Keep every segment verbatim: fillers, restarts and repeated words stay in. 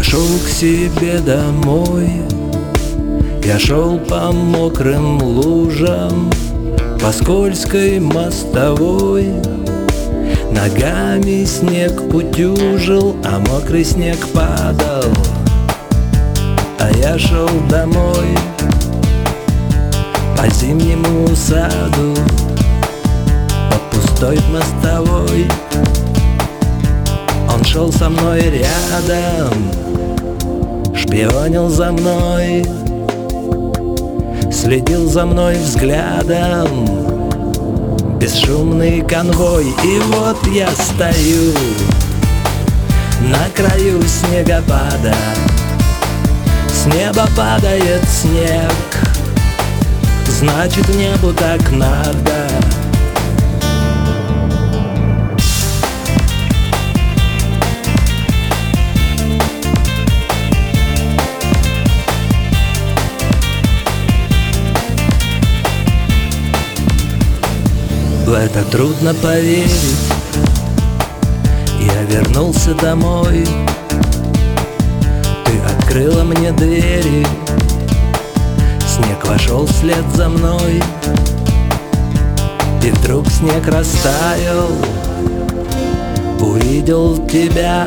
шел к себе домой. Я шел по мокрым лужам, по скользкой мостовой. Ногами снег утюжил, а мокрый снег падал. А я шел домой по зимнему саду, по пустой мостовой. Он шел со мной рядом, шпионил за мной, следил за мной взглядом. Бесшумный конвой, и вот я стою на краю снегопада. С неба падает снег, значит, небу так надо. В это трудно поверить. Я вернулся домой. Ты открыла мне двери. Снег вошел вслед за мной. И вдруг снег растаял. Увидел тебя.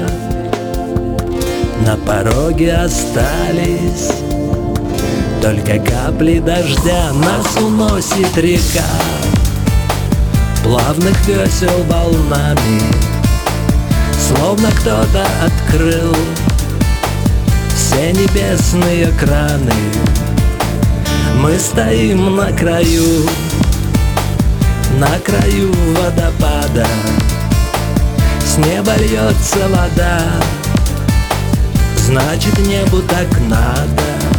На пороге остались только капли дождя. Нас уносит река плавных весел волнами, словно кто-то открыл все небесные краны. Мы стоим на краю, на краю водопада. С неба льется вода, значит, небу так надо.